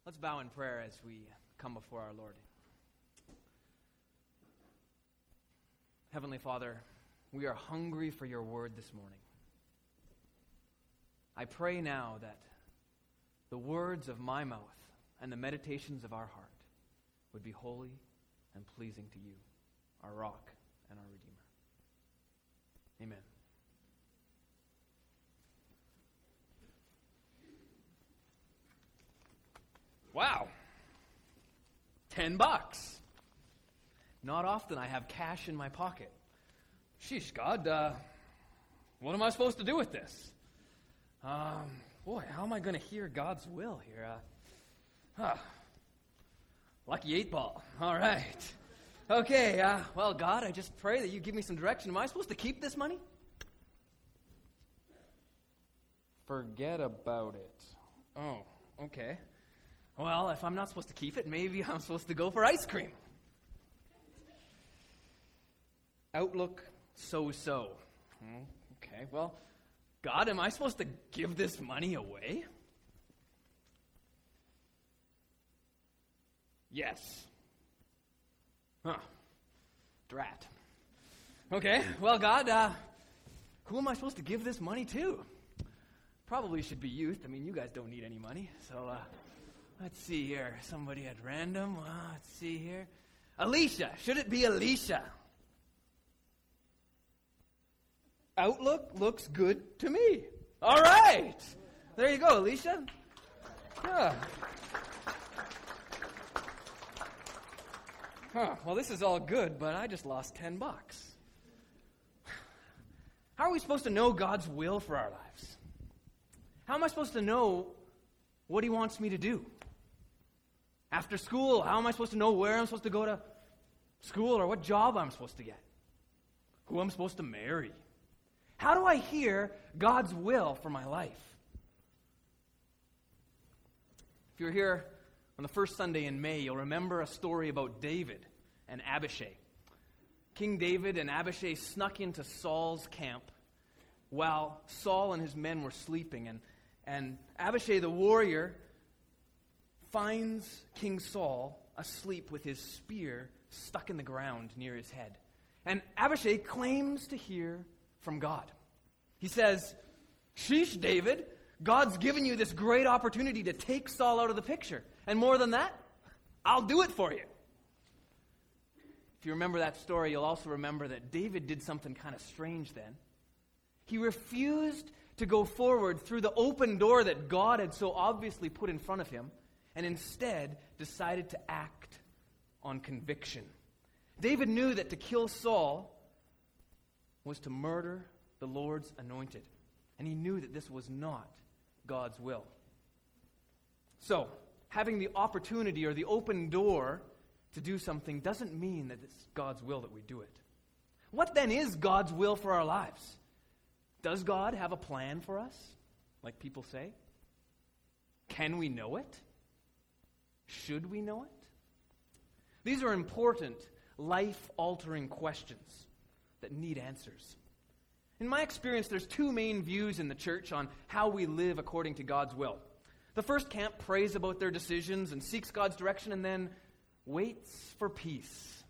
Let's bow in prayer as we come before our Lord. Heavenly Father, we are hungry for your word this morning. I pray now that the words of my mouth and the meditations of our heart would be holy and pleasing to you, our rock and our Redeemer. Amen. Wow. $10. Not often I have cash in my pocket. Sheesh, God, what am I supposed to do with this? Boy, how am I going to hear God's will here? Lucky 8 ball. All right. Okay, well, God, I just pray that you give me some direction. Am I supposed to keep this money? Forget about it. Oh, okay. Well, if I'm not supposed to keep it, maybe I'm supposed to go for ice cream. Outlook, so-so. Okay, well, God, am I supposed to give this money away? Yes. Drat. Okay, well, God, who am I supposed to give this money to? Probably should be youth. I mean, you guys don't need any money, so... Let's see here. Somebody at random. Let's see here. Alicia. Should it be Alicia? Outlook looks good to me. All right. There you go, Alicia. Well, this is all good, but I just lost $10. How are we supposed to know God's will for our lives? How am I supposed to know what He wants me to do? After school, how am I supposed to know where I'm supposed to go to school or what job I'm supposed to get? Who I'm supposed to marry? How do I hear God's will for my life? If you're here on the first Sunday in May, you'll remember a story about David and Abishai. King David and Abishai snuck into Saul's camp while Saul and his men were sleeping, and Abishai the warrior finds King Saul asleep with his spear stuck in the ground near his head. And Abishai claims to hear from God. He says, "Sheesh, David, God's given you this great opportunity to take Saul out of the picture. And more than that, I'll do it for you." If you remember that story, you'll also remember that David did something kind of strange then. He refused to go forward through the open door that God had so obviously put in front of him, and instead decided to act on conviction. David knew that to kill Saul was to murder the Lord's anointed, and he knew that this was not God's will. So, having the opportunity or the open door to do something doesn't mean that it's God's will that we do it. What then is God's will for our lives? Does God have a plan for us, like people say? Can we know it? Should we know it? These are important, life-altering questions that need answers. In my experience, there's two main views in the church on how we live according to God's will. The first camp prays about their decisions and seeks God's direction and then waits for peace.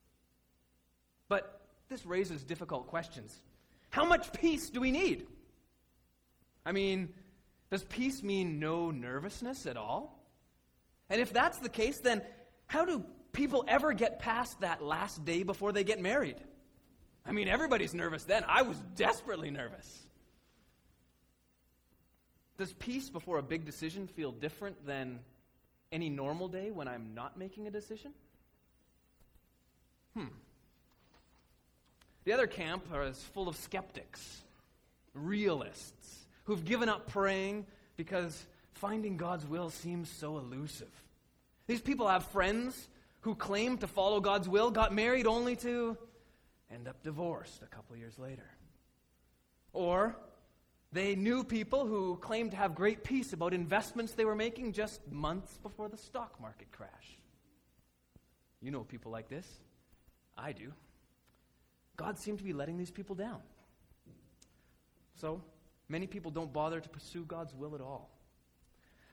But this raises difficult questions. How much peace do we need? I mean, does peace mean no nervousness at all? And if that's the case, then how do people ever get past that last day before they get married? I mean, everybody's nervous then. I was desperately nervous. Does peace before a big decision feel different than any normal day when I'm not making a decision? The other camp is full of skeptics, realists, who've given up praying because finding God's will seems so elusive. These people have friends who claim to follow God's will, got married only to end up divorced a couple years later. Or they knew people who claimed to have great peace about investments they were making just months before the stock market crashed. You know people like this. I do. God seemed to be letting these people down. So, many people don't bother to pursue God's will at all.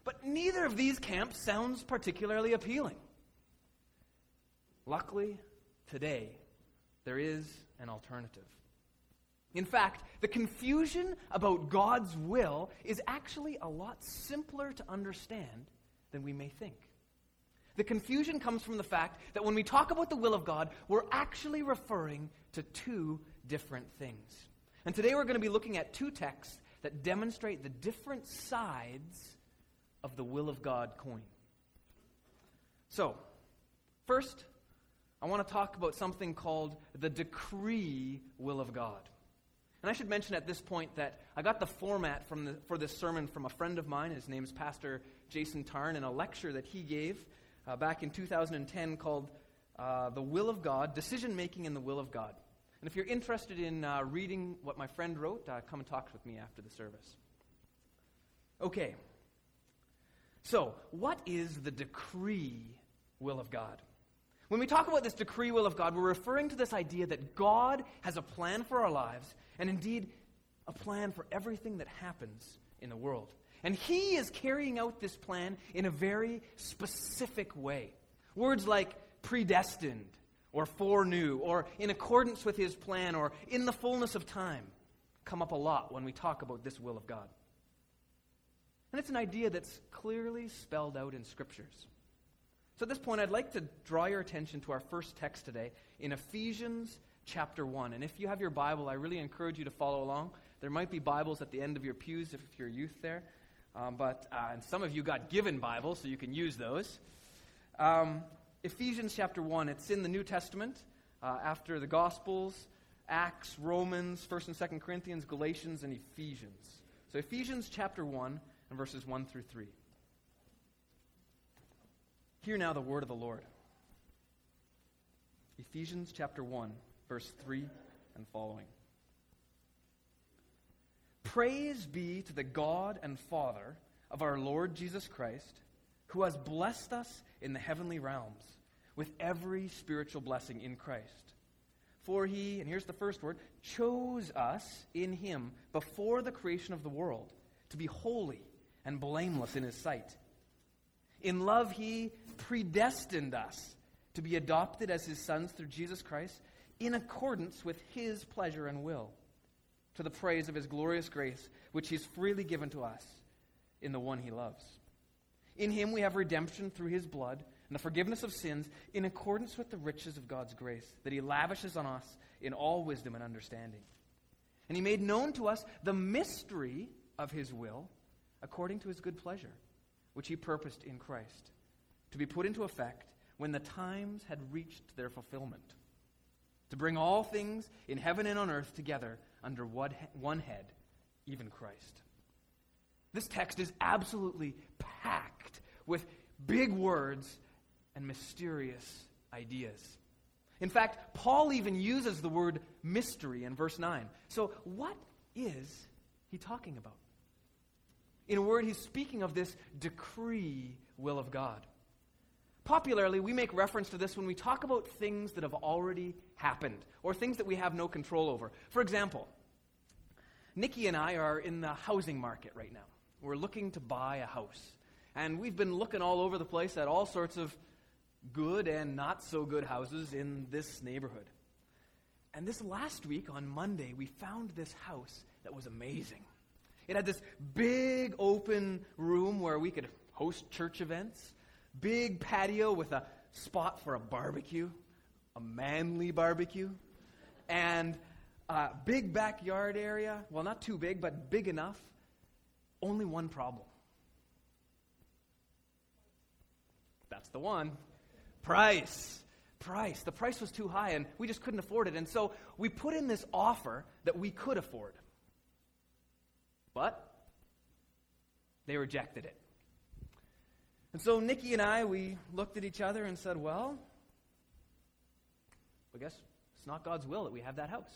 But neither of these camps sounds particularly appealing. Luckily, today, there is an alternative. In fact, the confusion about God's will is actually a lot simpler to understand than we may think. The confusion comes from the fact that when we talk about the will of God, we're actually referring to two different things. And today we're going to be looking at two texts that demonstrate the different sides of the will of God coin. So, first, I want to talk about something called the decree will of God. And I should mention at this point that I got the format for this sermon from a friend of mine. His name is Pastor Jason Tarn, in a lecture that he gave back in 2010 called The Will of God, Decision-Making in the Will of God. And if you're interested in reading what my friend wrote, come and talk with me after the service. Okay. So, what is the decree will of God? When we talk about this decree will of God, we're referring to this idea that God has a plan for our lives, and indeed, a plan for everything that happens in the world. And He is carrying out this plan in a very specific way. Words like predestined, or foreknew, or in accordance with His plan, or in the fullness of time come up a lot when we talk about this will of God. And it's an idea that's clearly spelled out in Scriptures. So at this point, I'd like to draw your attention to our first text today in Ephesians chapter 1. And if you have your Bible, I really encourage you to follow along. There might be Bibles at the end of your pews if you're youth there. And some of you got given Bibles, so you can use those. Ephesians chapter 1, it's in the New Testament, after the Gospels, Acts, Romans, 1st and 2nd Corinthians, Galatians, and Ephesians. So Ephesians chapter 1 and verses 1 through 3. Hear now the word of the Lord. Ephesians chapter 1, verse 3 and following. Praise be to the God and Father of our Lord Jesus Christ, who has blessed us in the heavenly realms with every spiritual blessing in Christ. For He, and here's the first word, chose us in Him before the creation of the world to be holy and blameless in His sight. In love He predestined us to be adopted as His sons through Jesus Christ in accordance with His pleasure and will, to the praise of His glorious grace, which He's freely given to us in the one He loves. In Him we have redemption through His blood and the forgiveness of sins in accordance with the riches of God's grace that He lavishes on us in all wisdom and understanding. And He made known to us the mystery of His will according to His good pleasure, which He purposed in Christ, to be put into effect when the times had reached their fulfillment, to bring all things in heaven and on earth together under one head, even Christ. This text is absolutely packed with big words and mysterious ideas. In fact, Paul even uses the word mystery in verse 9. So what is he talking about? In a word, he's speaking of this decree will of God. Popularly, we make reference to this when we talk about things that have already happened or things that we have no control over. For example, Nikki and I are in the housing market right now. We're looking to buy a house. And we've been looking all over the place at all sorts of good and not so good houses in this neighborhood. And this last week, on Monday, we found this house that was amazing. It had this big open room where we could host church events, big patio with a spot for a barbecue, a manly barbecue, and a big backyard area. Well, not too big, but big enough. Only one problem. That's the one. Price. The price was too high, and we just couldn't afford it. And so we put in this offer that we could afford. But they rejected it. And so Nikki and I, we looked at each other and said, well, I guess it's not God's will that we have that house.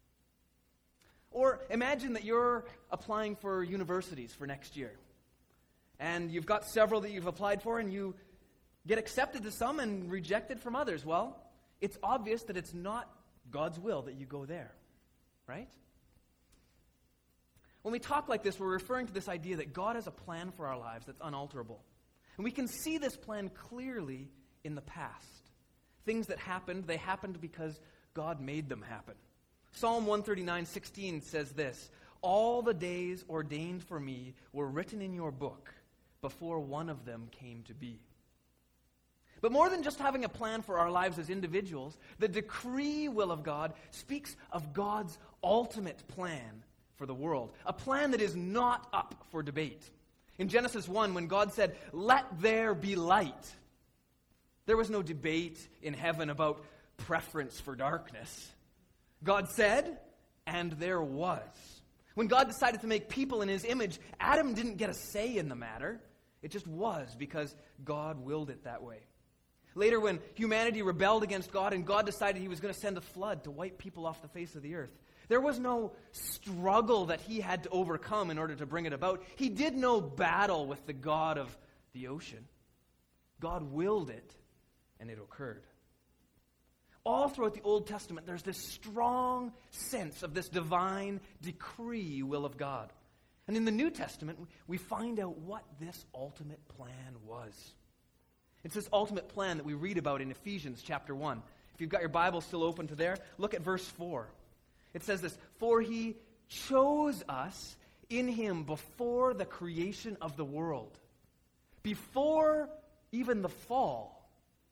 Or imagine that you're applying for universities for next year. And you've got several that you've applied for, and you get accepted to some and rejected from others. Well, it's obvious that it's not God's will that you go there, right? When we talk like this, we're referring to this idea that God has a plan for our lives that's unalterable. And we can see this plan clearly in the past. Things that happened, they happened because God made them happen. Psalm 139:16 says this, "All the days ordained for me were written in your book before one of them came to be." But more than just having a plan for our lives as individuals, the decree will of God speaks of God's ultimate plan for the world, a plan that is not up for debate. In Genesis 1, when God said, "Let there be light," there was no debate in heaven about preference for darkness. God said, and there was. When God decided to make people in His image, Adam didn't get a say in the matter. It just was because God willed it that way. Later, when humanity rebelled against God and God decided He was going to send a flood to wipe people off the face of the earth, there was no struggle that He had to overcome in order to bring it about. He did no battle with the God of the ocean. God willed it, and it occurred. All throughout the Old Testament, there's this strong sense of this divine decree will of God. And in the New Testament, we find out what this ultimate plan was. It's this ultimate plan that we read about in Ephesians chapter 1. If you've got your Bible still open to there, look at verse 4. It says this, "For He chose us in Him before the creation of the world." Before even the fall,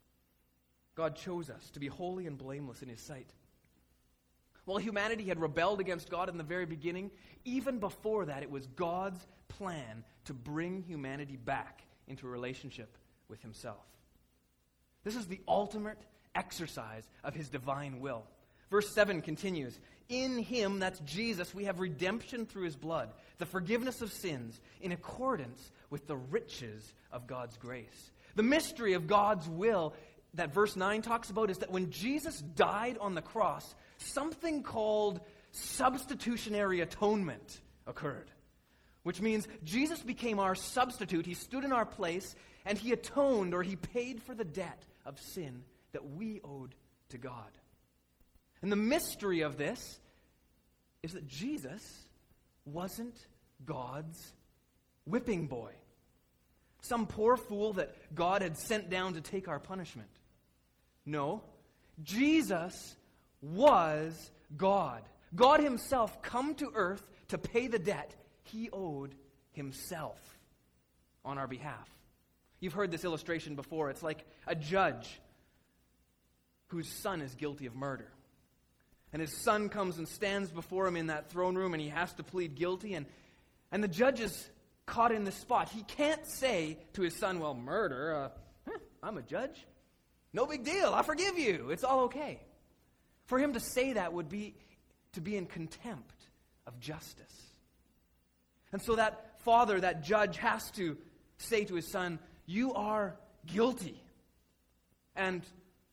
God chose us to be holy and blameless in His sight. While humanity had rebelled against God in the very beginning, even before that, it was God's plan to bring humanity back into a relationship with Himself. This is the ultimate exercise of His divine will. Verse 7 continues, "In Him," that's Jesus, "we have redemption through His blood, the forgiveness of sins, in accordance with the riches of God's grace." The mystery of God's will that verse 9 talks about is that when Jesus died on the cross, something called substitutionary atonement occurred. Which means Jesus became our substitute. He stood in our place, and He atoned, or He paid for the debt of sin that we owed to God. And the mystery of this is that Jesus wasn't God's whipping boy, some poor fool that God had sent down to take our punishment. No, Jesus was God. God Himself come to earth to pay the debt He owed Himself on our behalf. You've heard this illustration before. It's like a judge whose son is guilty of murder. And his son comes and stands before him in that throne room, and he has to plead guilty. And the judge is caught in this spot. He can't say to his son, "Well, murder, I'm a judge. No big deal. I forgive you. It's all okay." For him to say that would be to be in contempt of justice. And so that father, that judge, has to say to his son, "You are guilty." And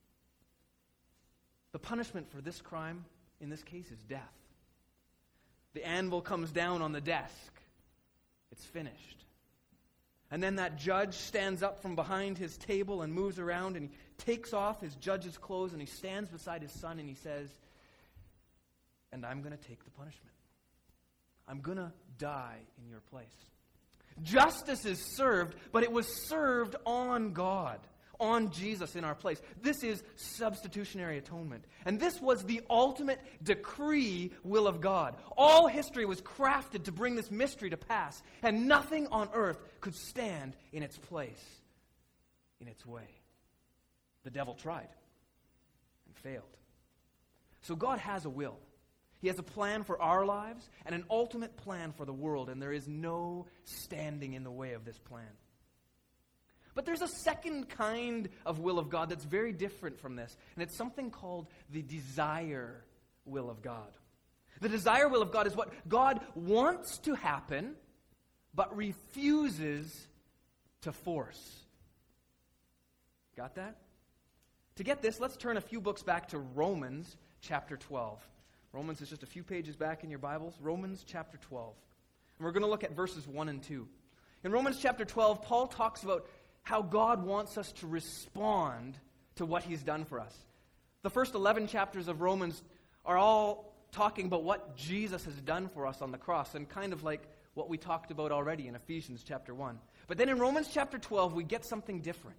the punishment for this crime, in this case, is death. The anvil comes down on the desk. It's finished. And then that judge stands up from behind his table and moves around, and he takes off his judge's clothes, and he stands beside his son, and he says, "And I'm going to take the punishment. I'm going to die in your place." Justice is served, but it was served on God, on Jesus in our place. This is substitutionary atonement. And this was the ultimate decree will of God. All history was crafted to bring this mystery to pass, and nothing on earth could stand in its place, in its way. The devil tried and failed. So God has a will. He has a plan for our lives and an ultimate plan for the world, and there is no standing in the way of this plan. But there's a second kind of will of God that's very different from this, and it's something called the desire will of God. The desire will of God is what God wants to happen, but refuses to force. Got that? To get this, let's turn a few books back to Romans chapter 12. Romans is just a few pages back in your Bibles. Romans chapter 12. And we're going to look at verses 1 and 2. In Romans chapter 12, Paul talks about how God wants us to respond to what He's done for us. The first 11 chapters of Romans are all talking about what Jesus has done for us on the cross, and kind of like what we talked about already in Ephesians chapter 1. But then in Romans chapter 12, we get something different.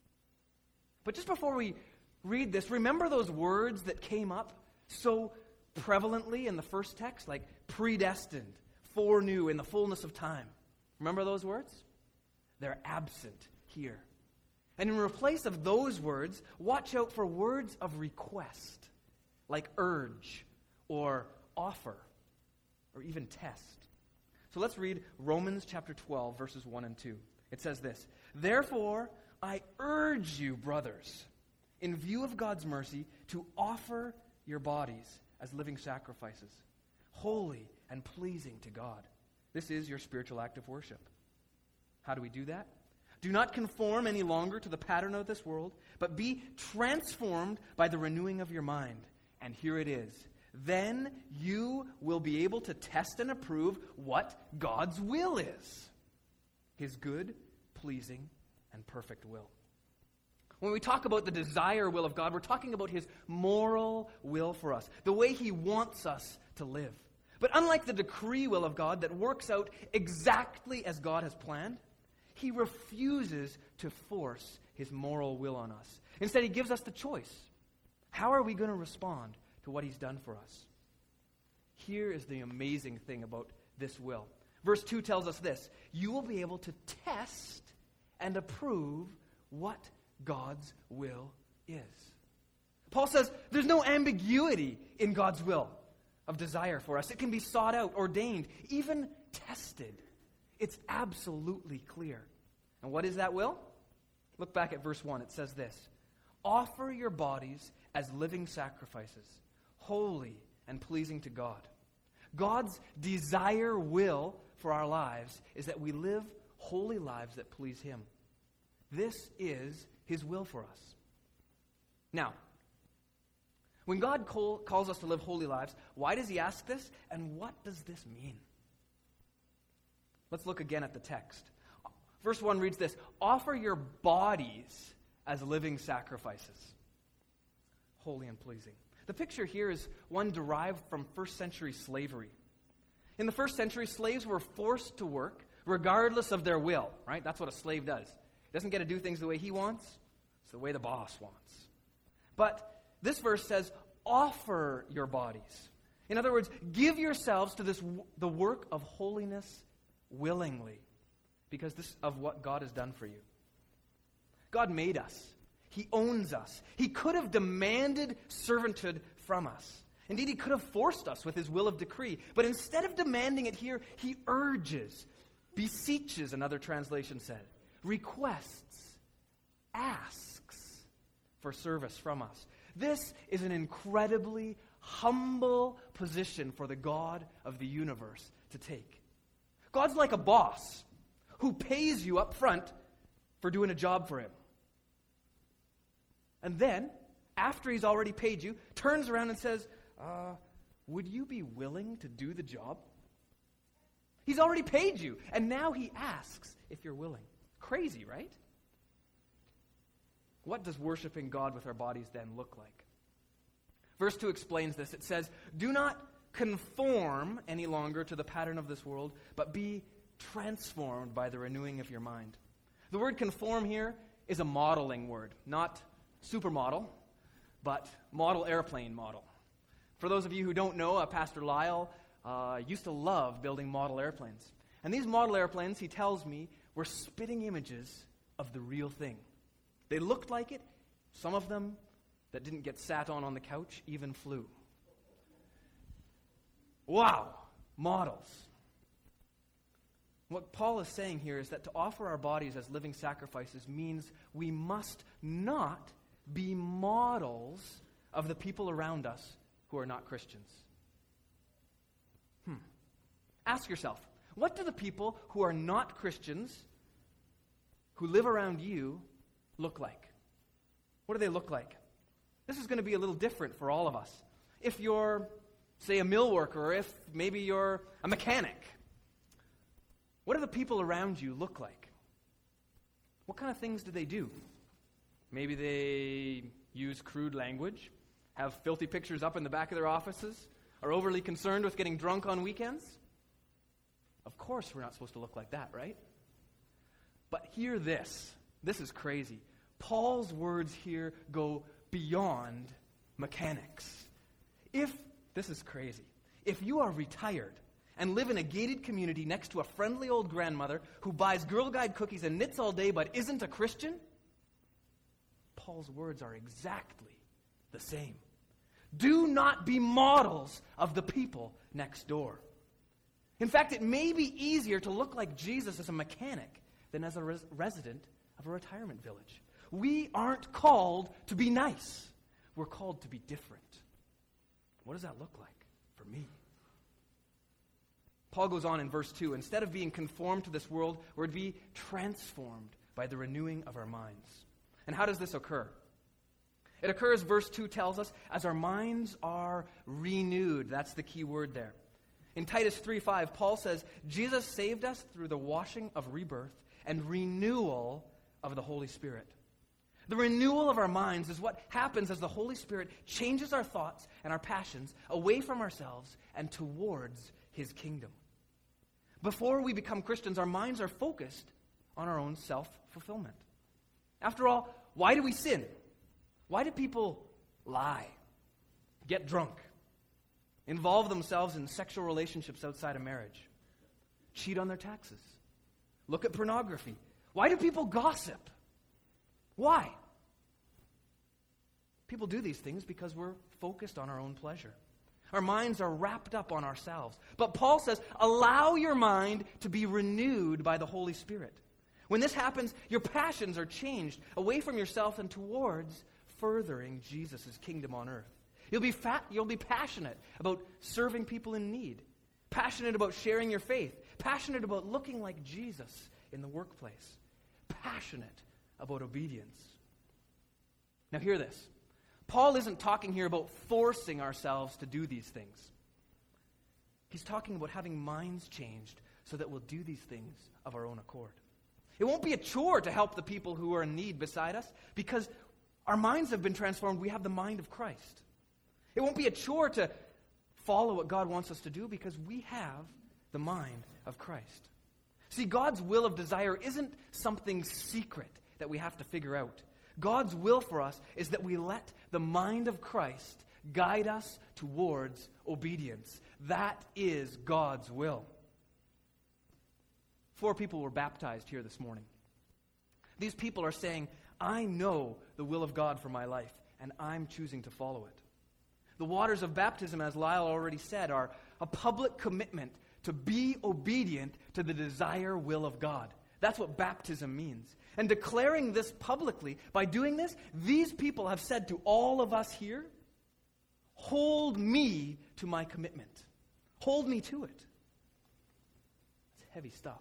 But just before we read this, remember those words that came up so prevalently in the first text, like predestined, foreknew, in the fullness of time. Remember those words? They're absent here. And in place of those words, watch out for words of request, like urge or offer or even test. So let's read Romans chapter 12, verses 1 and 2. It says this, "Therefore, I urge you, brothers, in view of God's mercy, to offer your bodies as living sacrifices, holy and pleasing to God. This is your spiritual act of worship." How do we do that? "Do not conform any longer to the pattern of this world, but be transformed by the renewing of your mind." And here it is. "Then you will be able to test and approve what God's will is, His good, pleasing, and perfect will." When we talk about the desire will of God, we're talking about His moral will for us, the way He wants us to live. But unlike the decree will of God that works out exactly as God has planned, He refuses to force His moral will on us. Instead, He gives us the choice. How are we going to respond to what He's done for us? Here is the amazing thing about this will. Verse 2 tells us this: "You will be able to test and approve what God's will is." Paul says there's no ambiguity in God's will of desire for us. It can be sought out, ordained, even tested. It's absolutely clear. And what is that will? Look back at verse 1. It says this: "Offer your bodies as living sacrifices, holy and pleasing to God." God's desire will for our lives is that we live holy lives that please Him. This is His will for us. Now, when God calls us to live holy lives, why does He ask this, and what does this mean? Let's look again at the text. Verse 1 reads this: "Offer your bodies as living sacrifices, holy and pleasing." The picture here is one derived from first century slavery. In the first century, slaves were forced to work regardless of their will, right? That's what a slave does. He doesn't get to do things the way he wants. It's the way the boss wants. But this verse says, offer your bodies. In other words, give yourselves to the work of holiness willingly, because this of what God has done for you. God made us. He owns us. He could have demanded servanthood from us. Indeed, He could have forced us with His will of decree. But instead of demanding it here, He urges, beseeches, another translation said, requests, asks for service from us. This is an incredibly humble position for the God of the universe to take. God's like a boss who pays you up front for doing a job for Him. And then, after He's already paid you, turns around and says, would you be willing to do the job? He's already paid you, and now He asks if you're willing. Crazy, right? What does worshiping God with our bodies then look like? Verse 2 explains this. It says, "Do not conform any longer to the pattern of this world, but be transformed by the renewing of your mind." The word conform here is a modeling word, not supermodel, but model airplane model. For those of you who don't know, Pastor Lyle used to love building model airplanes. And these model airplanes, he tells me, were spitting images of the real thing. They looked like it. Some of them that didn't get sat on the couch even flew. Wow, models. What Paul is saying here is that to offer our bodies as living sacrifices means we must not be models of the people around us who are not Christians. Ask yourself, what do the people who are not Christians, who live around you, look like? What do they look like? This is going to be a little different for all of us. If you're, say, a mill worker, or if maybe you're a mechanic, what do the people around you look like? What kind of things do they do? Maybe they use crude language, have filthy pictures up in the back of their offices, are overly concerned with getting drunk on weekends? Of course we're not supposed to look like that, right? But hear this. This is crazy. Paul's words here go beyond mechanics. This is crazy. If you are retired and live in a gated community next to a friendly old grandmother who buys Girl Guide cookies and knits all day but isn't a Christian, Paul's words are exactly the same. Do not be models of the people next door. In fact, it may be easier to look like Jesus as a mechanic than as a resident of a retirement village. We aren't called to be nice. We're called to be different. What does that look like for me? Paul goes on in verse 2, instead of being conformed to this world, we're to be transformed by the renewing of our minds. And how does this occur? It occurs, verse 2 tells us, as our minds are renewed. That's the key word there. In Titus 3:5, Paul says, Jesus saved us through the washing of rebirth and renewal of the Holy Spirit. The renewal of our minds is what happens as the Holy Spirit changes our thoughts and our passions away from ourselves and towards His kingdom. Before we become Christians, our minds are focused on our own self-fulfillment. After all, why do we sin? Why do people lie, get drunk, involve themselves in sexual relationships outside of marriage, cheat on their taxes, look at pornography? Why do people gossip? Why? People do these things because we're focused on our own pleasure. Our minds are wrapped up on ourselves. But Paul says, allow your mind to be renewed by the Holy Spirit. When this happens, your passions are changed away from yourself and towards furthering Jesus' kingdom on earth. You'll be passionate about serving people in need, passionate about sharing your faith, passionate about looking like Jesus in the workplace, passionate about obedience. Now hear this. Paul isn't talking here about forcing ourselves to do these things. He's talking about having minds changed so that we'll do these things of our own accord. It won't be a chore to help the people who are in need beside us because our minds have been transformed. We have the mind of Christ. It won't be a chore to follow what God wants us to do because we have the mind of Christ. See, God's will of desire isn't something secret that we have to figure out. God's will for us is that we let the mind of Christ guide us towards obedience. That is God's will. 4 people were baptized here this morning. These people are saying, I know the will of God for my life, and I'm choosing to follow it. The waters of baptism, as Lyle already said, are a public commitment to be obedient to the desire will of God. That's what baptism means. And declaring this publicly, by doing this, these people have said to all of us here, hold me to my commitment. Hold me to it. It's heavy stuff.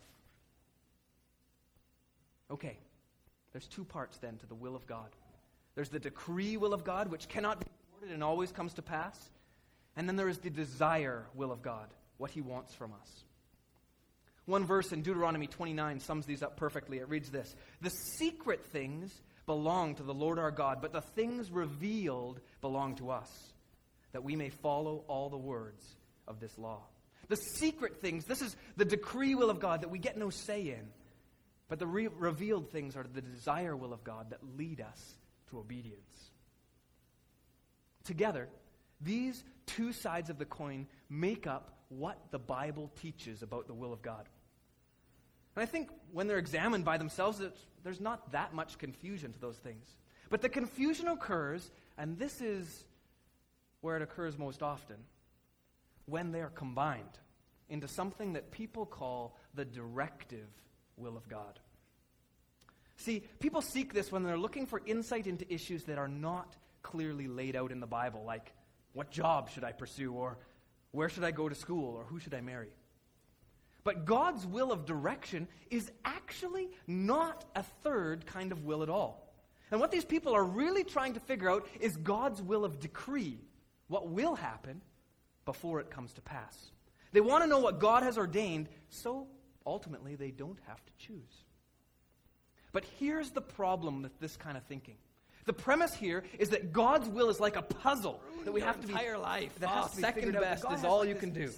Okay, there's 2 parts then to the will of God. There's the decree will of God, which cannot be thwarted and always comes to pass. And then there is the desire will of God, what He wants from us. One verse in Deuteronomy 29 sums these up perfectly. It reads this: the secret things belong to the Lord our God, but the things revealed belong to us, that we may follow all the words of this law. The secret things, this is the decree will of God that we get no say in. But the revealed things are the desire will of God that lead us to obedience. Together, these 2 sides of the coin make up what the Bible teaches about the will of God. And I think when they're examined by themselves, there's not that much confusion to those things. But the confusion occurs, and this is where it occurs most often, when they are combined into something that people call the directive will of God. See, people seek this when they're looking for insight into issues that are not clearly laid out in the Bible, like what job should I pursue, or where should I go to school, or who should I marry? But God's will of direction is actually not a third kind of will at all. And what these people are really trying to figure out is God's will of decree, what will happen before it comes to pass. They want to know what God has ordained, so ultimately they don't have to choose. But here's the problem with this kind of thinking. The premise here is that God's will is like a puzzle that we have to be entire life. that has to be Second figured out. best God is has all like you this can do.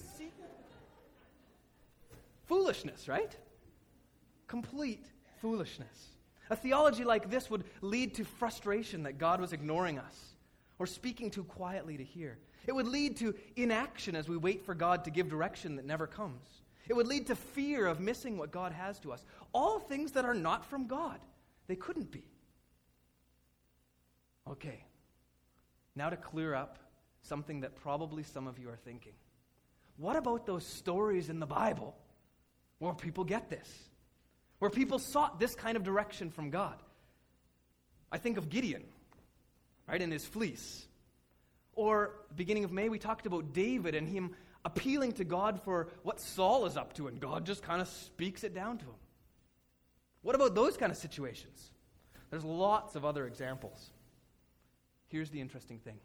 Foolishness, right? Complete foolishness. A theology like this would lead to frustration that God was ignoring us or speaking too quietly to hear. It would lead to inaction as we wait for God to give direction that never comes. It would lead to fear of missing what God has to us. All things that are not from God. They couldn't be. Okay, now to clear up something that probably some of you are thinking. What about those stories in the Bible where people get this? Where people sought this kind of direction from God? I think of Gideon, right, in his fleece. Or, beginning of May, we talked about David and him appealing to God for what Saul is up to, and God just kind of speaks it down to him. What about those kind of situations? There's lots of other examples. Here's the interesting thing.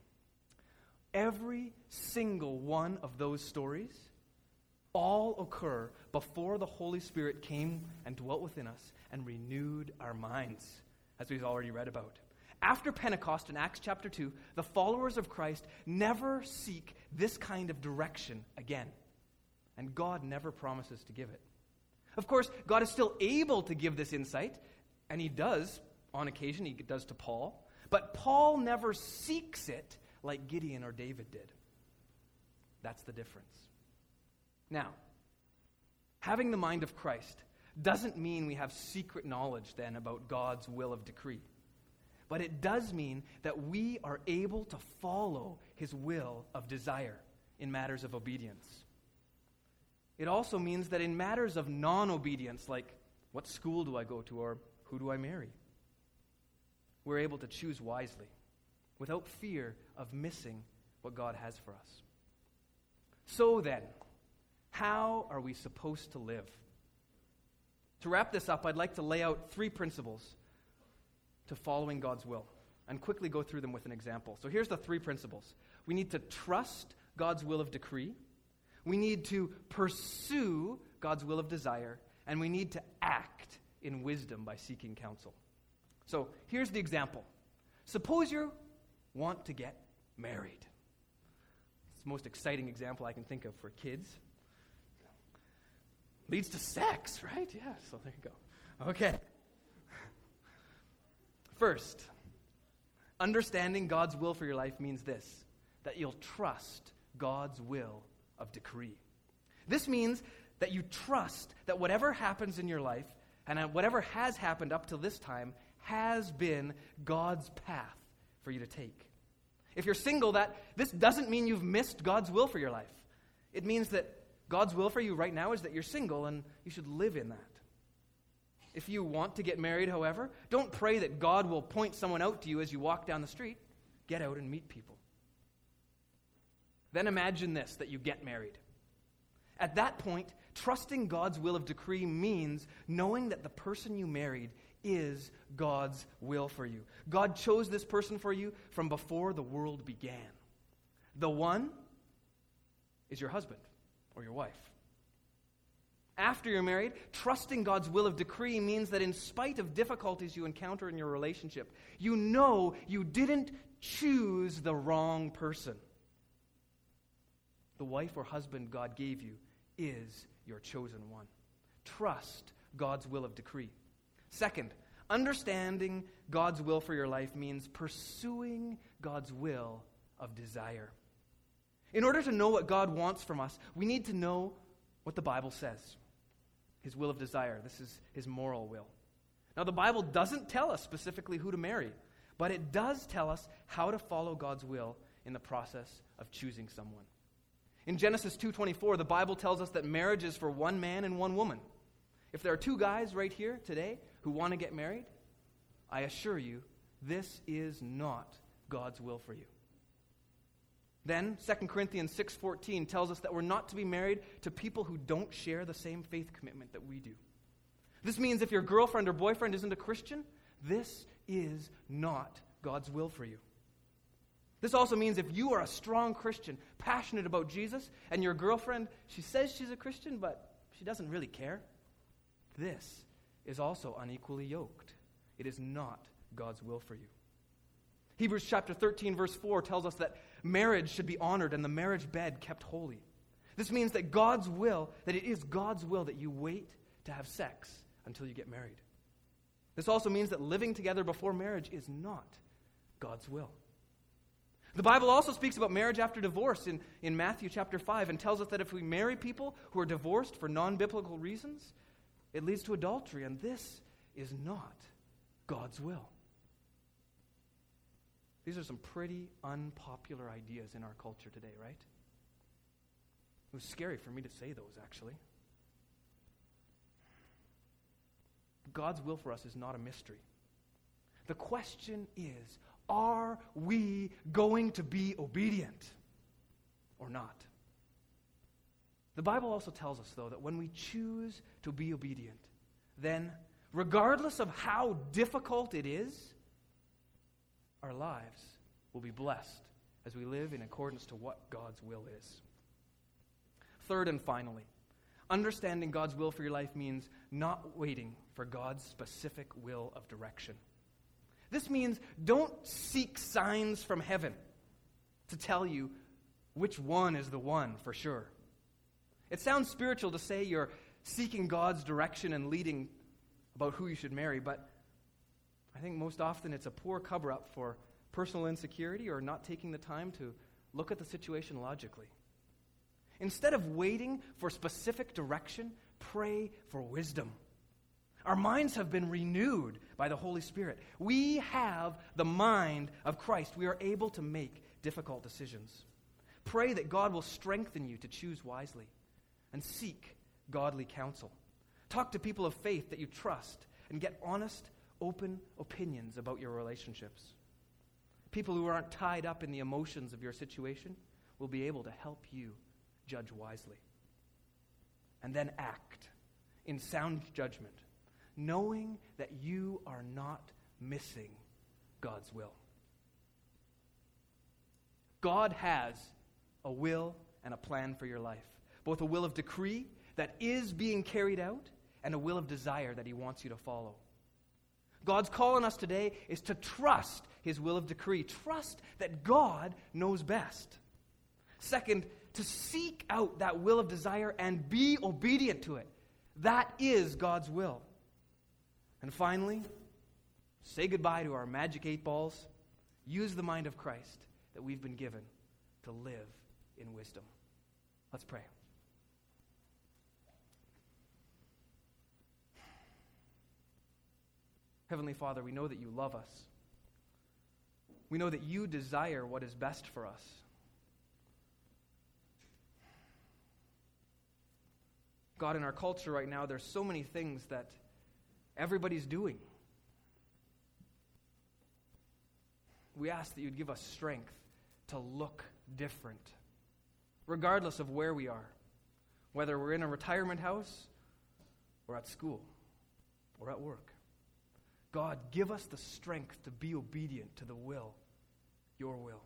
Every single one of those stories all occur before the Holy Spirit came and dwelt within us and renewed our minds, as we've already read about. After Pentecost in Acts chapter 2, the followers of Christ never seek this kind of direction again. And God never promises to give it. Of course, God is still able to give this insight, and He does on occasion. He does to Paul. But Paul never seeks it like Gideon or David did. That's the difference. Now, having the mind of Christ doesn't mean we have secret knowledge then about God's will of decree. But it does mean that we are able to follow His will of desire in matters of obedience. It also means that in matters of non-obedience, like what school do I go to or who do I marry, we're able to choose wisely without fear of missing what God has for us. So then, how are we supposed to live? To wrap this up, I'd like to lay out 3 principles to following God's will and quickly go through them with an example. So here's the 3 principles. We need to trust God's will of decree. We need to pursue God's will of desire. And we need to act in wisdom by seeking counsel. So here's the example. Suppose you want to get married. It's the most exciting example I can think of for kids. Leads to sex, right? Yeah, so there you go. Okay. First, understanding God's will for your life means this, that you'll trust God's will of decree. This means that you trust that whatever happens in your life and whatever has happened up to this time has been God's path for you to take. If you're single, this doesn't mean you've missed God's will for your life. It means that God's will for you right now is that you're single and you should live in that. If you want to get married, however, don't pray that God will point someone out to you as you walk down the street. Get out and meet people. Then imagine this, that you get married. At that point, trusting God's will of decree means knowing that the person you married is God's will for you. God chose this person for you from before the world began. The one is your husband or your wife. After you're married, trusting God's will of decree means that in spite of difficulties you encounter in your relationship, you know you didn't choose the wrong person. The wife or husband God gave you is your chosen one. Trust God's will of decree. Second, understanding God's will for your life means pursuing God's will of desire. In order to know what God wants from us, we need to know what the Bible says. His will of desire. This is His moral will. Now, the Bible doesn't tell us specifically who to marry, but it does tell us how to follow God's will in the process of choosing someone. In Genesis 2:24, the Bible tells us that marriage is for one man and one woman. If there are 2 guys right here today who want to get married, I assure you, this is not God's will for you. Then, 2 Corinthians 6:14 tells us that we're not to be married to people who don't share the same faith commitment that we do. This means if your girlfriend or boyfriend isn't a Christian, this is not God's will for you. This also means if you are a strong Christian, passionate about Jesus, and your girlfriend, she says she's a Christian, but she doesn't really care, this is also unequally yoked. It is not God's will for you. Hebrews chapter 13, verse 4 tells us that marriage should be honored and the marriage bed kept holy. This means that it is God's will that you wait to have sex until you get married. This also means that living together before marriage is not God's will. The Bible also speaks about marriage after divorce in Matthew chapter 5 and tells us that if we marry people who are divorced for non-biblical reasons, it leads to adultery, and this is not God's will. These are some pretty unpopular ideas in our culture today, right? It was scary for me to say those, actually. God's will for us is not a mystery. The question is, are we going to be obedient or not? The Bible also tells us, though, that when we choose to be obedient, then, regardless of how difficult it is, our lives will be blessed as we live in accordance to what God's will is. Third and finally, understanding God's will for your life means not waiting for God's specific will of direction. This means don't seek signs from heaven to tell you which one is the one for sure. It sounds spiritual to say you're seeking God's direction and leading about who you should marry, but I think most often it's a poor cover-up for personal insecurity or not taking the time to look at the situation logically. Instead of waiting for specific direction, pray for wisdom. Our minds have been renewed by the Holy Spirit. We have the mind of Christ. We are able to make difficult decisions. Pray that God will strengthen you to choose wisely and seek godly counsel. Talk to people of faith that you trust and get honest, open opinions about your relationships. People who aren't tied up in the emotions of your situation will be able to help you judge wisely. And then act in sound judgment, knowing that you are not missing God's will. God has a will and a plan for your life, both a will of decree that is being carried out and a will of desire that he wants you to follow. God's call on us today is to trust his will of decree. Trust that God knows best. Second, to seek out that will of desire and be obedient to it. That is God's will. And finally, say goodbye to our magic 8 balls. Use the mind of Christ that we've been given to live in wisdom. Let's pray. Heavenly Father, we know that you love us. We know that you desire what is best for us. God, in our culture right now, there's so many things that everybody's doing. We ask that you'd give us strength to look different, regardless of where we are, whether we're in a retirement house or at school or at work. God, give us the strength to be obedient to the will, your will.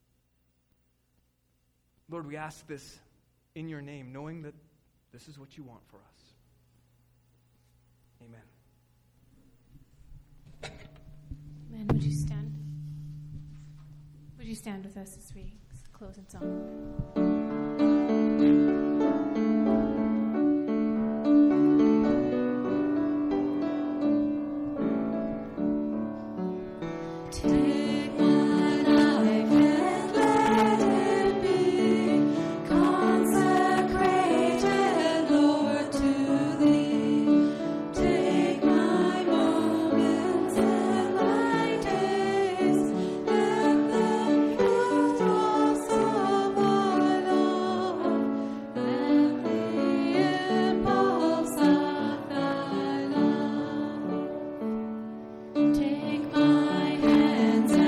Lord, we ask this in your name, knowing that this is what you want for us. Amen. Amen. Would you stand? Would you stand with us as we close in song? Take my hands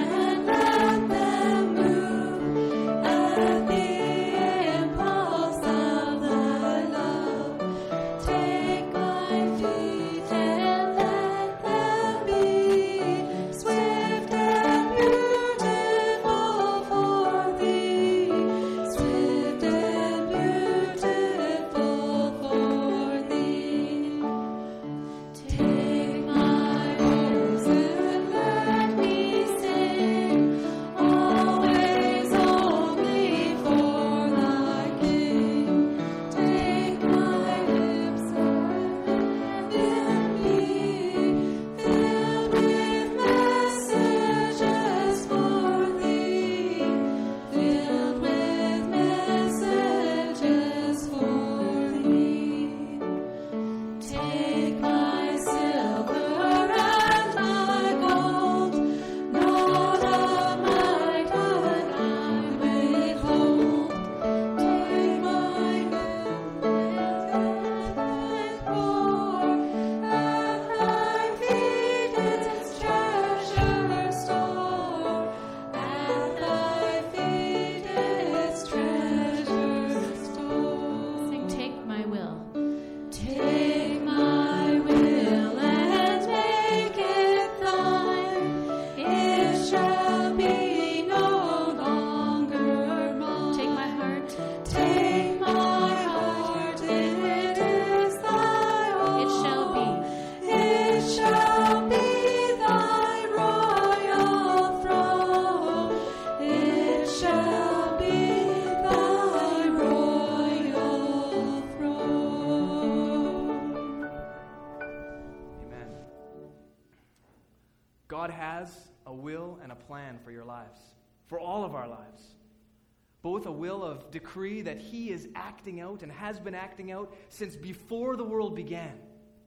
God has a will and a plan for your lives, for all of our lives. Both a will of decree that He is acting out and has been acting out since before the world began,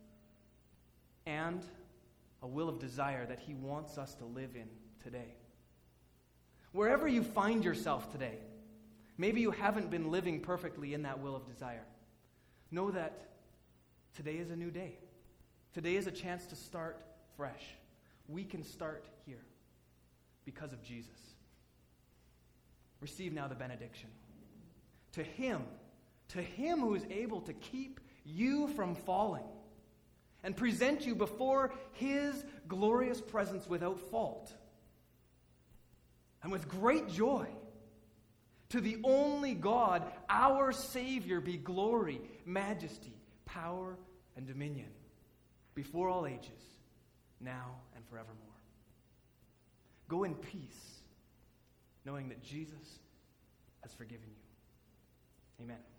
and a will of desire that He wants us to live in today. Wherever you find yourself today, maybe you haven't been living perfectly in that will of desire. Know that today is a new day. Today is a chance to start fresh. We can start here because of Jesus. Receive now the benediction. To Him who is able to keep you from falling and present you before His glorious presence without fault and with great joy, to the only God, our Savior, be glory, majesty, power, and dominion before all ages, now and forevermore. Go in peace, knowing that Jesus has forgiven you. Amen.